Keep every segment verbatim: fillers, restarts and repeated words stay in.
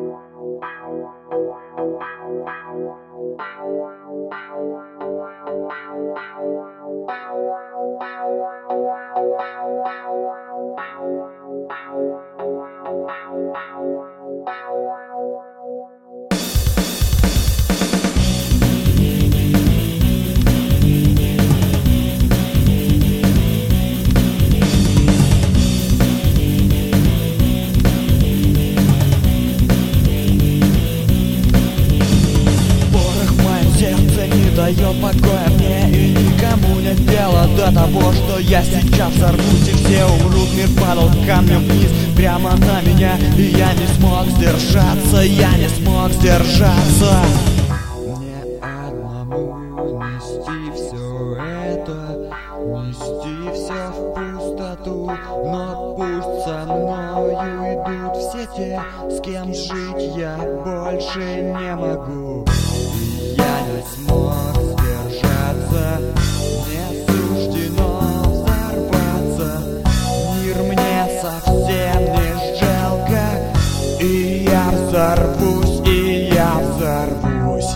Дает покоя мне, и никому нет дела до того, что я сейчас взорвусь и все умрут. Мир падал камнем вниз прямо на меня, и я не смог сдержаться, я не смог сдержаться. Мне одному нести все это, нести все в пустоту, но пусть со мною идут все те, с кем жить я больше не могу. Я не смог сдержаться, мне суждено взорваться. Мир мне совсем не жалко, и я взорвусь, и я взорвусь.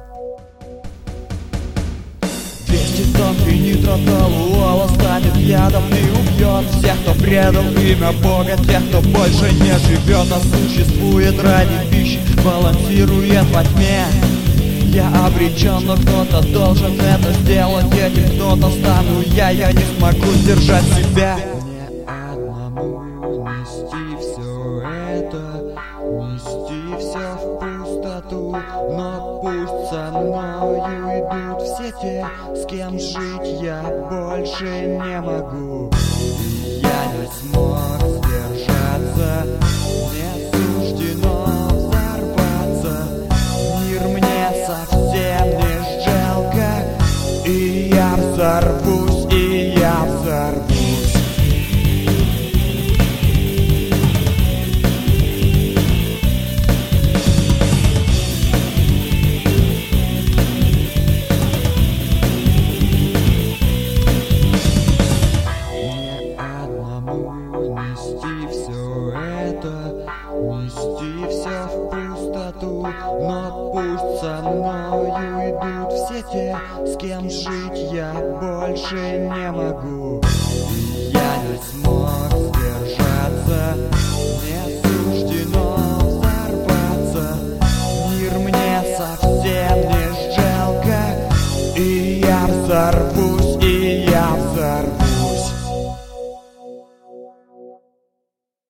Двести тонн нитрополуола станет ядом и убьет всех, кто предал имя Бога, тех, кто больше не живет, а существует ради пищи, балансирует во тьме. Я обречен, но кто-то должен это сделать, этим кто-то стану я, я не смогу сдержать себя. Мне одному нести все это, нести все в пустоту, но пусть со мною идут все те, с кем жить я больше не могу. Я не смог сдержаться, мне суждено взорваться. Мир мне совсем не жалко, и я взорвусь, и я взорвусь. Нести все это, нести все в пустоту, но пусть со мною идут все те, с кем жить я больше не могу. Я не смог сдержаться.